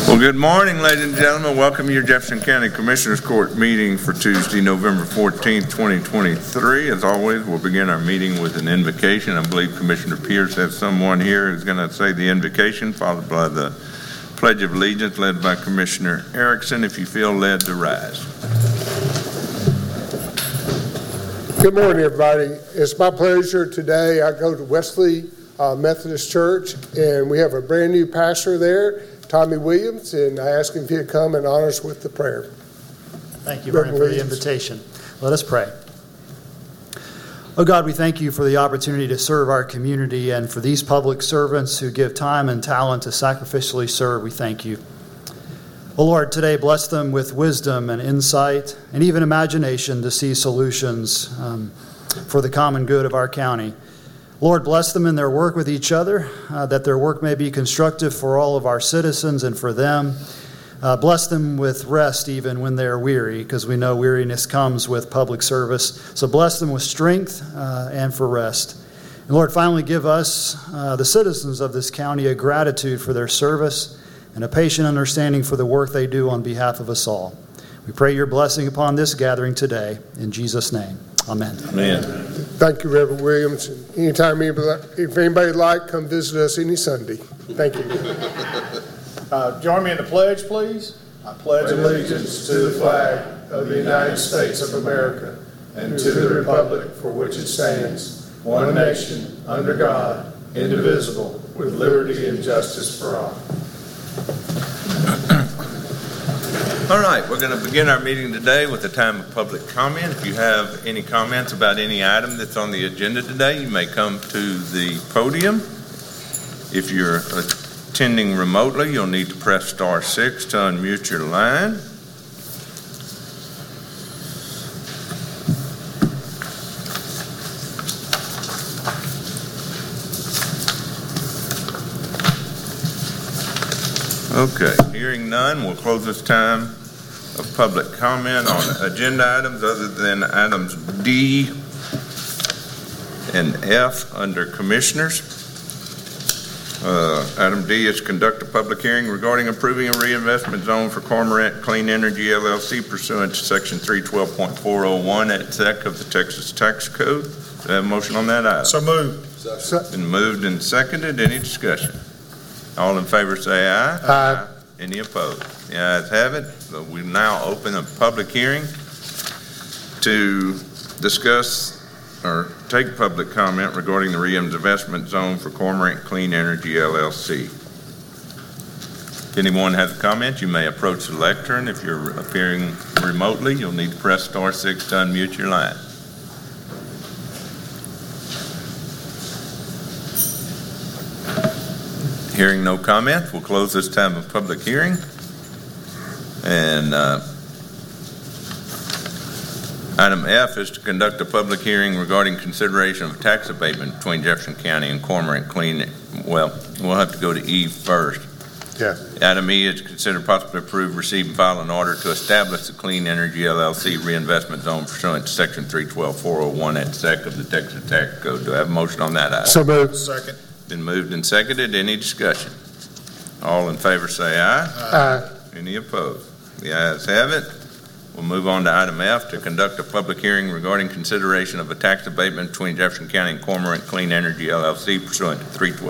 Well, good morning, ladies and gentlemen. Welcome to your Jefferson County Commissioners Court meeting for Tuesday, November 14th, 2023. As always, we'll begin our meeting with an invocation. I believe Commissioner Pierce has someone here who's going to say the invocation, followed by the Pledge of Allegiance, led by Commissioner Erickson. If you feel led to rise. Good morning, everybody. It's my pleasure today. I go to Wesley Methodist Church, and we have a brand new pastor there, Tommy Williams, and I ask him if he'd come and honor us with the prayer. Thank you, Brian, for the invitation. Let us pray. Oh God, we thank you for the opportunity to serve our community and for these public servants who give time and talent to sacrificially serve. We thank you. Oh Lord, today bless them with wisdom and insight and even imagination to see solutions for the common good of our county. Lord, bless them in their work with each other, that their work may be constructive for all of our citizens and for them. Bless them with rest even when they're weary, because we know weariness comes with public service. So bless them with strength and for rest. And Lord, finally give us, the citizens of this county, a gratitude for their service and a patient understanding for the work they do on behalf of us all. We pray your blessing upon this gathering today. In Jesus' name, amen. Amen. Thank you, Reverend Williams. Anytime, if anybody'd like, come visit us any Sunday. Thank you. Join me in the pledge, please. I pledge allegiance to the flag of the United States of America and to the republic for which it stands, one nation, under God, indivisible, with liberty and justice for all. All right, we're going to begin our meeting today with a time of public comment. If you have any comments about any item that's on the agenda today, you may come to the podium. If you're attending remotely, you'll need to press star 6 to unmute your line. Okay, hearing none, we'll close this time of public comment on agenda items other than items D and F under Commissioners. Item D is conduct a public hearing regarding approving a reinvestment zone for Cormorant Clean Energy LLC pursuant to Section 312.401 at SEC of the Texas Tax Code. Do I have a motion on that item? So moved. Been moved and seconded. Any discussion? All in favor say aye. Aye. Any opposed? The ayes have it. So we now open a public hearing to discuss or take public comment regarding the reinvestment zone for Cormorant Clean Energy LLC. If anyone has a comment, you may approach the lectern. If you're appearing remotely, you'll need to press star 6 to unmute your line. Hearing no comments, we'll close this time of public hearing. And item F is to conduct a public hearing regarding consideration of tax abatement between Jefferson County and Cormorant Clean. Well, we'll have to go to E first. Yeah. Item E is to consider possibly approve, receive, and file an order to establish the Clean Energy LLC reinvestment zone pursuant to Section 312.401 at SEC of the Texas Tax Code. Do I have a motion on that item? So moved. Second. Been moved and seconded. Any discussion? All in favor say aye. Aye. Any opposed? The ayes have it. We'll move on to item F to conduct a public hearing regarding consideration of a tax abatement between Jefferson County and Cormorant Clean Energy LLC pursuant to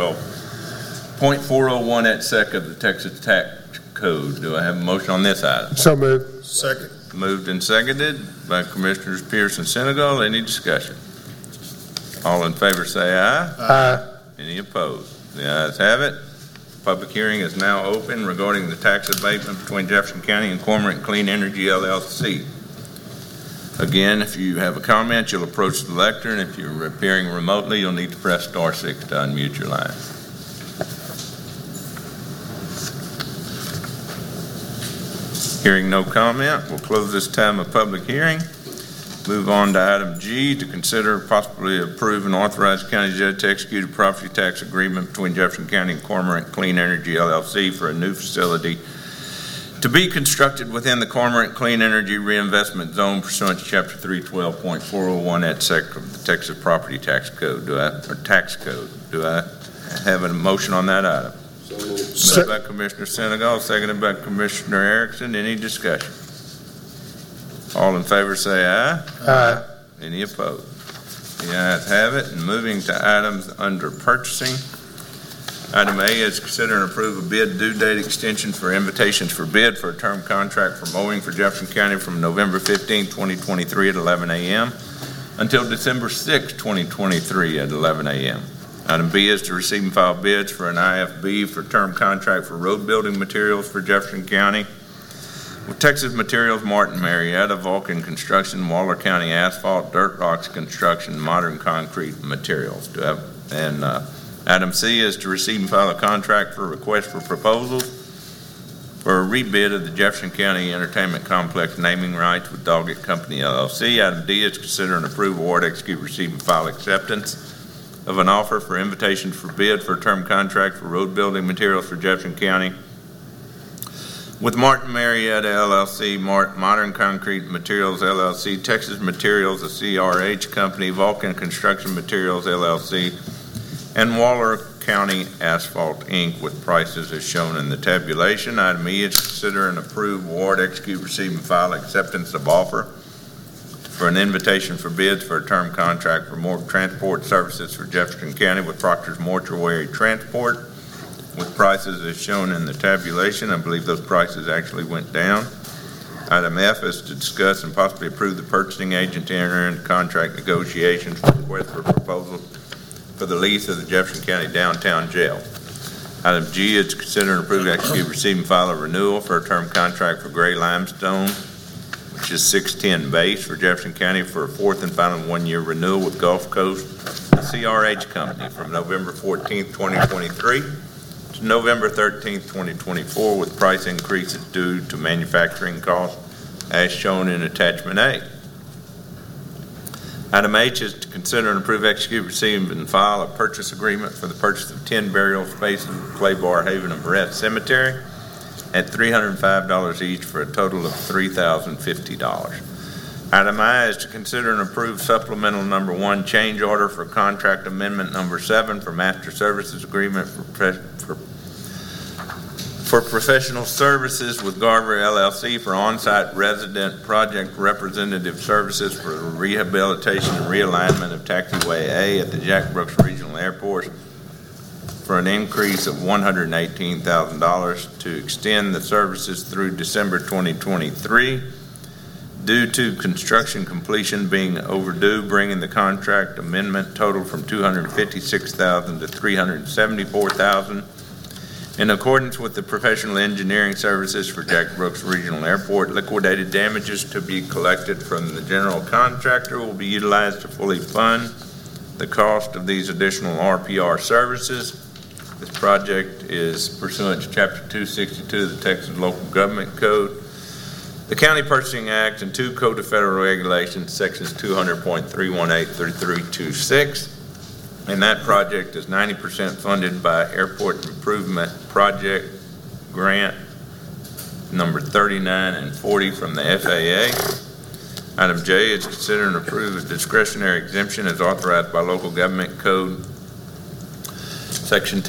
312.401 at SEC of the Texas Tax Code. Do I have a motion on this item? So moved. Second. Moved and seconded by Commissioners Pierce and Senegal. Any discussion? All in favor say aye. Aye. Any opposed? The ayes have it. Public hearing is now open regarding the tax abatement between Jefferson County and Cormorant Clean Energy LLC. Again, if you have a comment, you'll approach the lectern. If you're appearing remotely, you'll need to press star 6 to unmute your line. Hearing no comment, we'll close this time of public hearing. Move on to item G to consider possibly approve and authorize county judge to execute a property tax agreement between Jefferson County and Cormorant Clean Energy LLC for a new facility to be constructed within the Cormorant Clean Energy Reinvestment Zone pursuant to Chapter 312.401 at SEC of the Texas Property Tax Code. Tax Code. Do I have a motion on that item? Moved by Commissioner Senegal, seconded by Commissioner Erickson. Any discussion? All in favor say aye. Aye. Any opposed? The ayes have it. And moving to items under purchasing. Item A is consider and approve a bid due date extension for invitations for bid for a term contract for mowing for Jefferson County from November 15, 2023 at 11 a.m. until December 6, 2023 at 11 a.m. Item B is to receive and file bids for an IFB for term contract for road building materials for Jefferson County with Texas Materials, Martin Marietta, Vulcan Construction, Waller County Asphalt, Dirt Rocks Construction, Modern Concrete Materials. Item C is to receive and file a contract for request for proposals for a rebid of the Jefferson County Entertainment Complex naming rights with Doggett Company, LLC. Item D is to consider and approve, award, execute, receive, and file acceptance of an offer for invitations for bid for a term contract for road building materials for Jefferson County with Martin Marietta, LLC, Modern Concrete Materials, LLC, Texas Materials, a CRH Company, Vulcan Construction Materials, LLC, and Waller County Asphalt, Inc., with prices as shown in the tabulation. Item E is consider and approve, award, execute, receive, and file acceptance of offer for an invitation for bids for a term contract for morgue transport services for Jefferson County with Proctor's Mortuary Transport, with prices as shown in the tabulation. I believe those prices actually went down. Item F is to discuss and possibly approve the purchasing agent to enter into contract negotiations for request for proposal for the lease of the Jefferson County Downtown Jail. Item G is to consider and approve, execute, receive, and file a renewal for a term contract for gray limestone, which is 610 base for Jefferson County for a fourth and final one-year renewal with Gulf Coast CRH Company from November 14th, 2023 to November 13th, 2024, with price increases due to manufacturing costs as shown in Attachment A. Item H is to consider and approve, execute, receive, and file a purchase agreement for the purchase of 10 burial spaces at Clay Bar, Haven, and Brett Cemetery at $305 each for a total of $3,050. Item I is to consider and approve supplemental number 1 change order for contract amendment number 7 for master services agreement for professional services with Garver LLC for on-site resident project representative services for the rehabilitation and realignment of taxiway A at the Jack Brooks Regional Airport for an increase of $118,000 to extend the services through December 2023 due to construction completion being overdue, bringing the contract amendment total from $256,000 to $374,000. In accordance with the professional engineering services for Jack Brooks Regional Airport, liquidated damages to be collected from the general contractor will be utilized to fully fund the cost of these additional RPR services. This project is pursuant to Chapter 262 of the Texas Local Government Code, the County Purchasing Act, and 2 Code of Federal Regulations, Sections 200.318 through 326. And that project is 90% funded by Airport Improvement Project Grant number 39 and 40 from the FAA. Item J is consider and approve a discretionary exemption as authorized by Local Government Code Section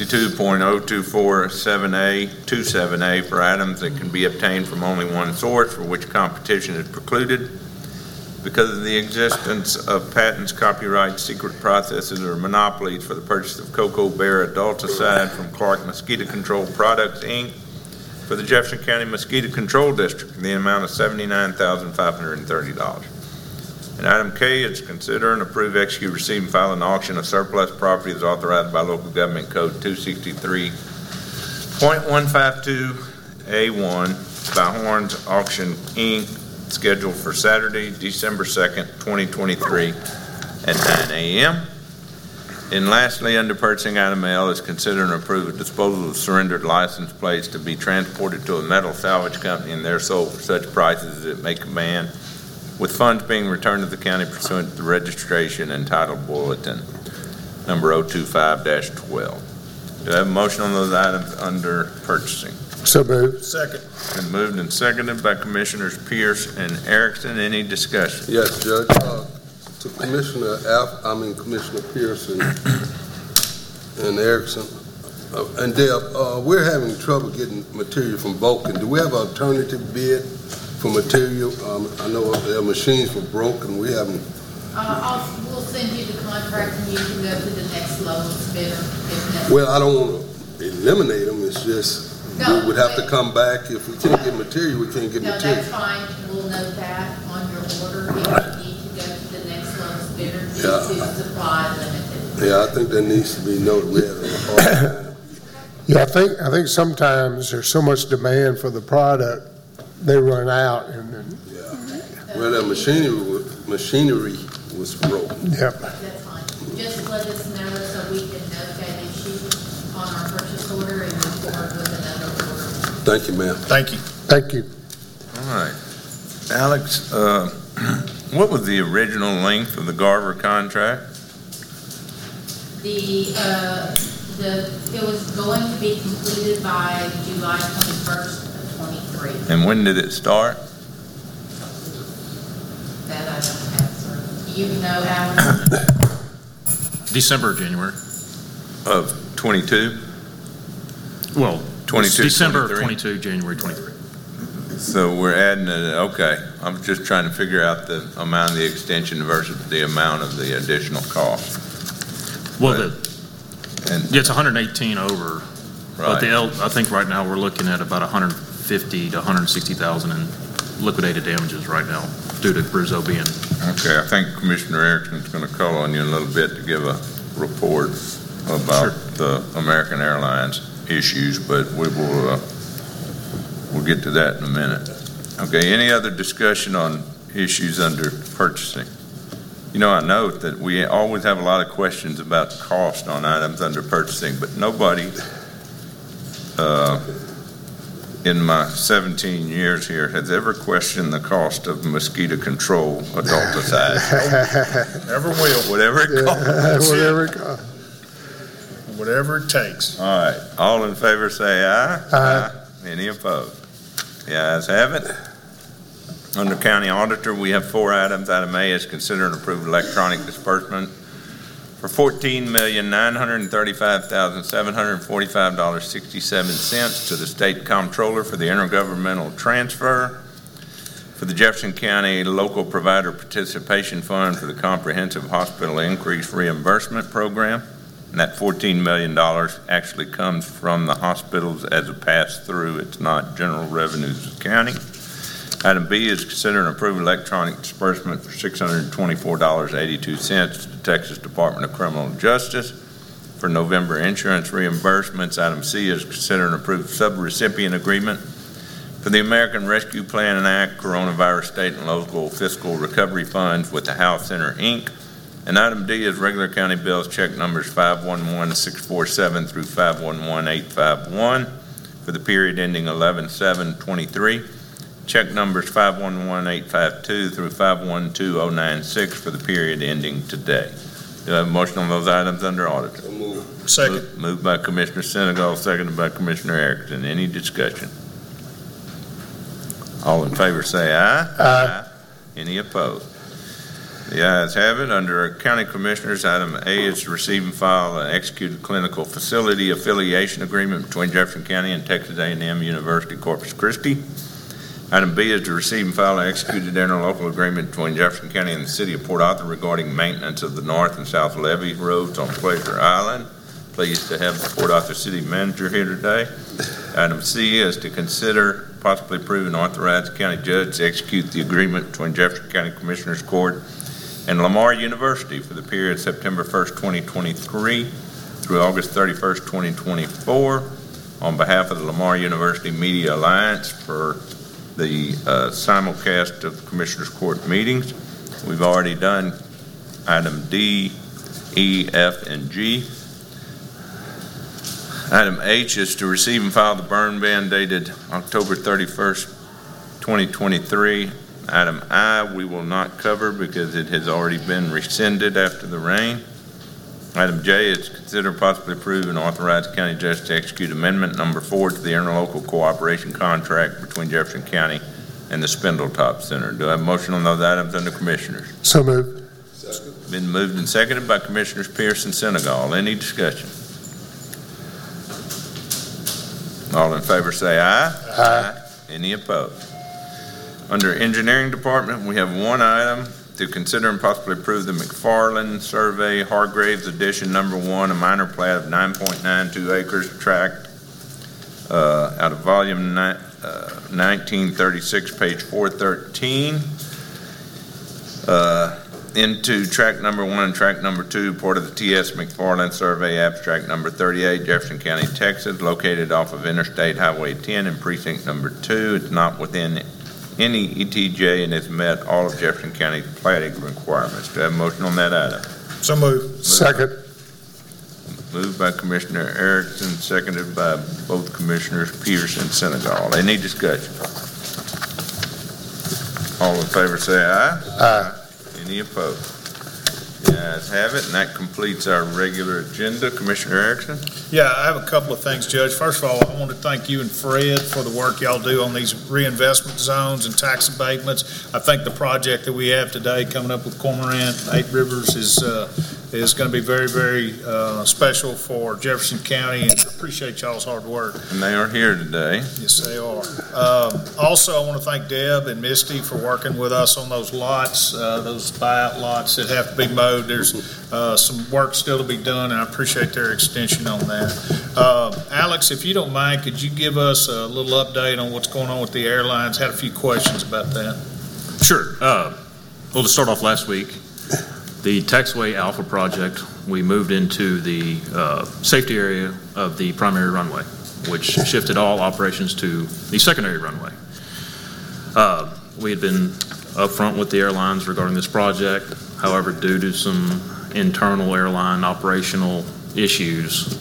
262.0247A for items that can be obtained from only one source for which competition is precluded because of the existence of patents, copyrights, secret processes, or monopolies for the purchase of Cocoa Bear adulticide from Clark Mosquito Control Products, Inc. for the Jefferson County Mosquito Control District in the amount of $79,530. And item K is consider and approve, execute, receive, and file an auction of surplus property as authorized by Local Government Code 263.152A1 by Horns Auction, Inc., scheduled for Saturday, December 2nd, 2023 at 9 a.m. And lastly, under purchasing, item L is consider and approve a disposal of surrendered license plates to be transported to a metal salvage company and they're sold for such prices as it may command, with funds being returned to the county pursuant to the registration and title bulletin number 025-12. Do I have a motion on those items under purchasing? So moved. Second. Been moved and seconded by Commissioners Pierce and Erickson. Any discussion? Yes, Judge. To Commissioner Pierce and Erickson, And Deb, we're having trouble getting material from Vulcan. Do we have an alternative bid for material? I know their machines were broken. We haven't. We'll send you the contract and you can go to the next lowest bidder if necessary. Well, I don't want to eliminate them. It's just we would have to come back. If we can't get material, we can't get No, material. that's fine. We'll note that on your order. If you need to go to the next lowest bidder due to supply limited. Yeah, I think that needs to be noted. We had a hard time. Yeah, I think sometimes there's so much demand for the product, they run out and Well, that machinery was broken. yep. That's fine. Just let us know so we can note that issue on our purchase order and move forward with another order. Thank you, ma'am. Thank you. Thank you. All right. Alex, what was the original length of the Garver contract? It was going to be completed by July 21st of 23. And when did it start? That I don't have, sir. You know, Alan? December, January. Of 22? Well, 22, December 23? 22, January 23. So we're adding it, okay. I'm just trying to figure out the amount of the extension versus the amount of the additional cost. Well, And it's 118 over, but right. I think right now we're looking at about 150 to 160,000 in liquidated damages right now due to Bruzzo being. Okay, I think Commissioner Erickson's going to call on you in a little bit to give a report about the American Airlines issues, but we'll get to that in a minute. Okay, any other discussion on issues under purchasing? You know, I note that we always have a lot of questions about cost on items under purchasing, but nobody in my 17 years here has ever questioned the cost of mosquito control adulticide. Never will. Whatever it costs. Whatever it costs. Whatever it takes. All right, all in favor say aye. Aye. Any opposed? The ayes have it. Under County Auditor, we have 4 items. Item A is consider and approve electronic disbursement for $14,935,745.67 to the State Comptroller for the intergovernmental transfer for the Jefferson County Local Provider Participation Fund for the Comprehensive Hospital Increase Reimbursement Program. And that $14 million actually comes from the hospitals as a pass-through. It's not general revenues of the county. Item B is consider and approve electronic disbursement for $624.82 to the Texas Department of Criminal Justice for November insurance reimbursements. Item C is consider and approve subrecipient agreement for the American Rescue Plan and Act Coronavirus State and Local Fiscal Recovery Funds with the House Center, Inc. And item D is regular county bills, check numbers 511647 through 511851 for the period ending 11/7/23. Check numbers 511852 through 512096 for the period ending today. Do I have a motion on those items under auditor? Second. Moved by Commissioner Senegal, seconded by Commissioner Erickson. Any discussion? All in favor say aye. Aye. Any opposed? The ayes have it. Under County Commissioners, item A is to receive and file an executed clinical facility affiliation agreement between Jefferson County and Texas A&M University Corpus Christi. Item B is to receive and file an executed interlocal agreement between Jefferson County and the City of Port Arthur regarding maintenance of the north and south levee roads on Pleasure Island. Pleased to have the Port Arthur City Manager here today. Item C is to consider possibly approve and authorize the county judge to execute the agreement between Jefferson County Commissioners Court and Lamar University for the period September 1st, 2023 through August 31st, 2024 on behalf of the Lamar University Media Alliance for the simulcast of the Commissioners Court meetings. We've already done item D, E, F, and G. Item H is to receive and file the burn ban dated October 31st, 2023. Item I we will not cover because it has already been rescinded after the rain. Item J is consider possibly approve and authorize the county judge to execute amendment number 4 to the interlocal cooperation contract between Jefferson County and the Spindletop Center. Do I have a motion on those items under Commissioners? So moved. Been moved and seconded by Commissioners Pierce and Senegal. Any discussion? All in favor say aye. Aye. Any opposed? Under Engineering Department, we have one item to consider and possibly approve the McFarland Survey Hargraves Edition Number 1, a minor plat of 9.92 acres tract out of volume 1936, page 413, into tract number 1 and tract number 2, part of the T.S. McFarland Survey, abstract number 38, Jefferson County, Texas, located off of Interstate Highway 10 in precinct number 2. It's not within any ETJ and has met all of Jefferson County's plating requirements. Do I have a motion on that item? So moved. Second. Moved by Commissioner Erickson, seconded by both Commissioners Peterson and Senegal. Any discussion? All in favor say aye. Aye. Any opposed? The ayes have it, and that completes our regular agenda. Commissioner Erickson? Yeah, I have a couple of things, Judge. First of all, I want to thank you and Fred for the work y'all do on these reinvestment zones and tax abatements. I think the project that we have today coming up with Cormorant, 8 Rivers is going to be very, very special for Jefferson County, and I appreciate y'all's hard work. And they are here today. Yes, they are. Also, I want to thank Deb and Misty for working with us on those lots, those buyout lots that have to be mowed. There's some work still to be done, and I appreciate their extension on that. Alex, if you don't mind, could you give us a little update on what's going on with the airlines? Had a few questions about that. Sure. Well, to start off last week, the Taxway Alpha project, we moved into the safety area of the primary runway, which shifted all operations to the secondary runway. We had been upfront with the airlines regarding this project. However, due to some internal airline operational issues,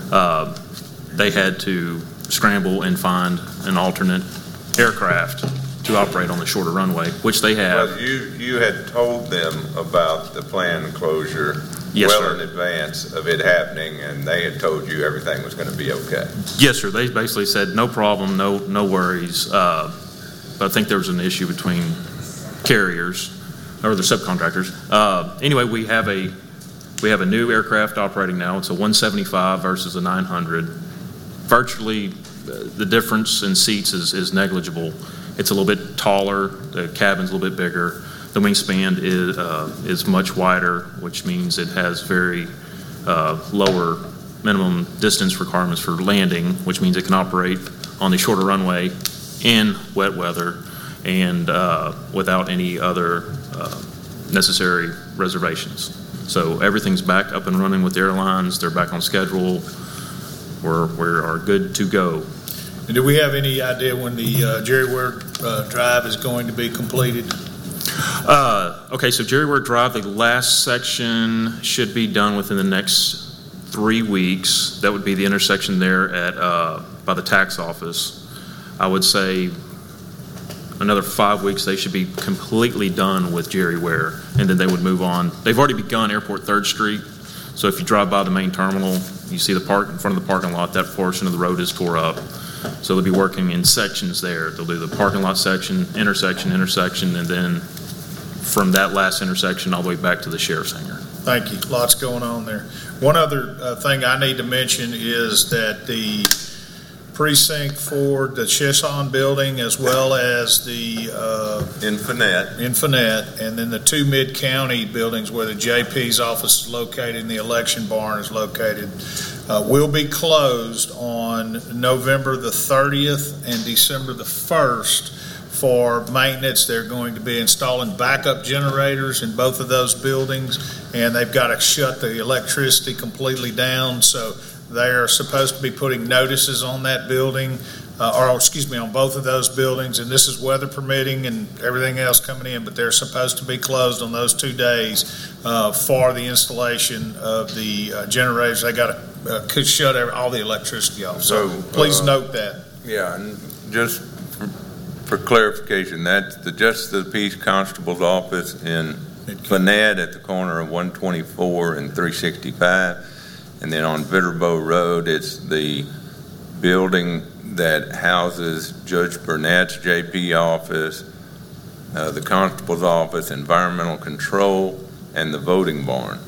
they had to scramble and find an alternate aircraft to operate on the shorter runway, which they have. Well, you had told them about the planned closure Yes, well sir. in advance of it happening, and they had told you everything was going to be okay. Yes, sir. They basically said no problem, no worries. But I think there was an issue between carriers or the subcontractors. Anyway, we have a new aircraft operating now. It's a 175 versus a 900. Virtually, the difference in seats is negligible. It's a little bit taller. The cabin's a little bit bigger. The wingspan is much wider, which means it has very lower minimum distance requirements for landing, which means it can operate on the shorter runway in wet weather and without any other necessary reservations. So everything's back up and running with the airlines. They're back on schedule. We are good to go. And do we have any idea when the Jerry Ware Drive is going to be completed? Okay, so Jerry Ware Drive, the last section should be done within the next 3 weeks. That would be the intersection there at by the tax office. I would say another 5 weeks they should be completely done with Jerry Ware, and then they would move on. They've already begun Airport 3rd Street, so if you drive by the main terminal, you see the park in front of the parking lot, that portion of the road is tore up. So they'll be working in sections there. They'll do the parking lot section, intersection, and then from that last intersection all the way back to the sheriff's hangar. Thank you. Lots going on there. One other thing I need to mention is that the precinct for the Chesson building, as well as the Infinite, and then the 2 mid-county buildings where the JP's office is located and the election barn is located, will be closed on November the 30th and December the 1st for maintenance. They're going to be installing backup generators in both of those buildings, and they've got to shut the electricity completely down. So they are supposed to be putting notices on that building, on both of those buildings, and this is weather permitting and everything else coming in, but they're supposed to be closed on those 2 days for the installation of the generators. They got to shut all the electricity off. So please note that. Yeah, and just for clarification, that's the Justice of the Peace Constable's office in Gwinnett at the corner of 124 and 365. And then on Viterbo Road, it's the building that houses Judge Burnett's JP office, the constable's office, environmental control, and the voting barn.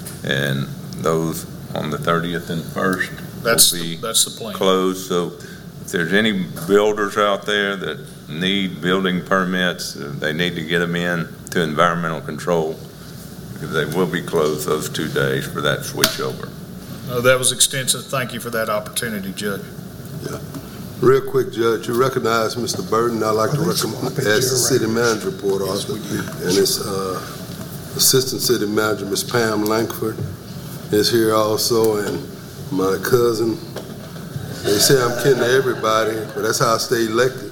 And those on the 30th and 1st That's will be the plan. closed. So there's any builders out there that need building permits, they need to get them in to environmental control, because they will be closed those 2 days for that switchover. That was extensive. Thank you for that opportunity, Judge. Real quick, Judge, you recognize Mr. Burton. I'd like to recommend as the city manager report also, and his assistant city manager, Ms. Pam Langford, is here also, and my cousin. They say I'm kidding to everybody, but that's how I stay elected.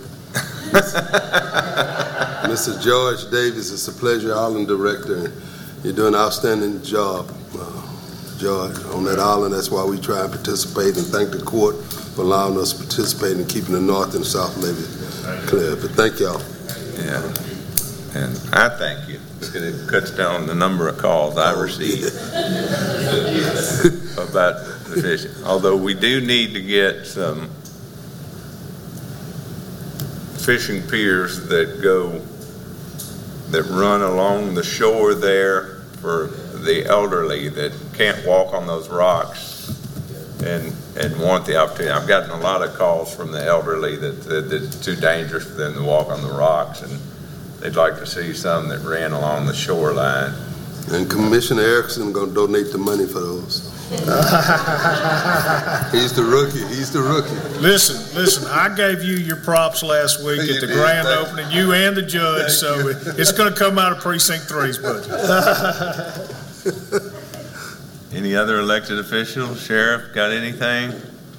Mr. George Davis is the Pleasure Island director, and you're doing an outstanding job, George, on that island. That's why we try and participate, and thank the court for allowing us to participate in keeping the North and South Levee clear. But thank y'all. Yeah, and I thank you, because it cuts down the number of calls I receive about the fishing. Although we do need to get some fishing piers that run along the shore there for the elderly that can't walk on those rocks and want the opportunity. I've gotten a lot of calls from the elderly that it's too dangerous for them to walk on the rocks, and they'd like to see some that ran along the shoreline. And Commissioner Erickson going to donate the money for those. He's the rookie. Listen, I gave you your props last week at the grand opening, you and the judge, so it's going to come out of Precinct 3's budget. Any other elected officials? Sheriff, got anything?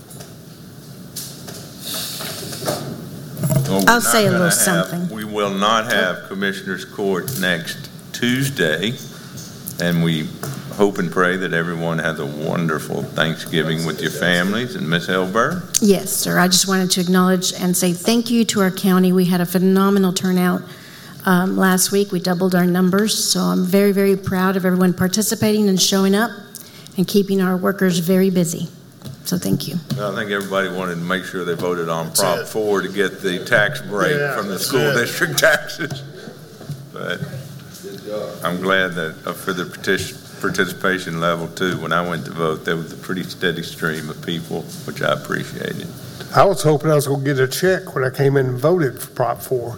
Well, I'll say a little something. We will not have Commissioners Court next Tuesday, and we hope and pray that everyone has a wonderful Thanksgiving with your families. And Ms. Elberg? Yes, sir. I just wanted to acknowledge and say thank you to our county. We had a phenomenal turnout last week. We doubled our numbers, so I'm very, very proud of everyone participating and showing up and keeping our workers very busy. So thank you. Well, I think everybody wanted to make sure they voted on Prop 4 to get the tax break from the school district taxes. But I'm glad that for the participation level too, when I went to vote, there was a pretty steady stream of people, which I appreciated. I was hoping I was going to get a check when I came in and voted for Prop 4.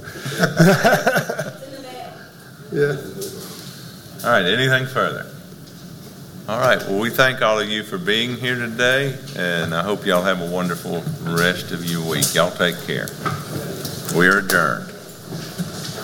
Yeah. All right, anything further? All right, well, we thank all of you for being here today, and I hope y'all have a wonderful rest of your week. Y'all take care. We are adjourned.